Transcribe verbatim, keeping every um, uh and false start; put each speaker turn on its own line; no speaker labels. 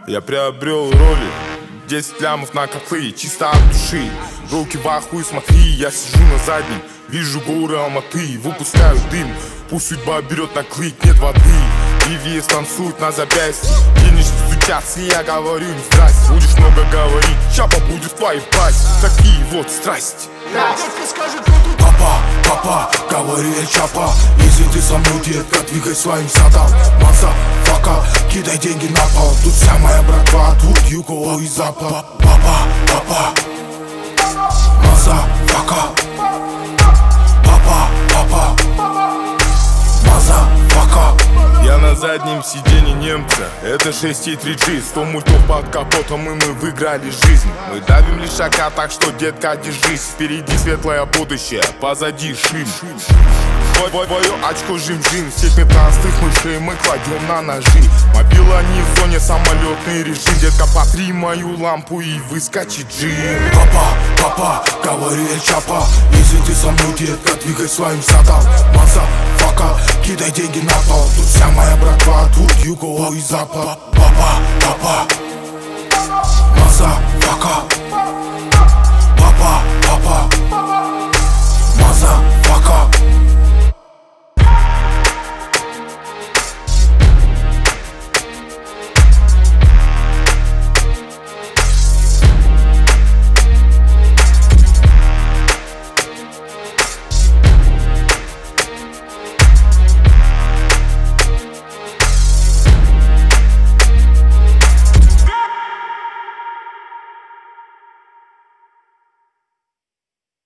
Я приобрел роли, десять лямов на котлы, чисто от души. Руки в ахуе, смотри, я сижу на заднем. Вижу горы Алматы, выпускаю дым. Пусть судьба берет на клык, нет воды. И вес танцует на запястье. Денежки стучатся, я говорю им здрасте. Будешь много говорить, чапа будет в твоей пасти. Такие вот страсти.
Папа, папа, говори я чапа. Если ты со мной, детка, двигай своим садом. Маза, фака, кидай деньги на пол. Тут вся моя братва, тут юго и запад. Папа, папа, маза, фака. Папа, папа, маза, фака.
Я на заднем сиденье немца. Это шесть три джи, сто мультов под капотом, и мы выиграли жизнь. Мы давим лишака, так что, детка, держись. Впереди светлое будущее, позади шин. Твое очко жим-жим, всех пятнадцатых мышей мы кладем на ножи. Мобила не в зоне, самолетный режим. Детка, потри мою лампу и выскочит джин.
Папа, папа, говори я чапа. Если ты со мной, детка, двигай своим садом. Маза, фака, кидай деньги на пол. Тут вся моя братва, тут юго и запад. Папа, папа, маза, фака. Папа,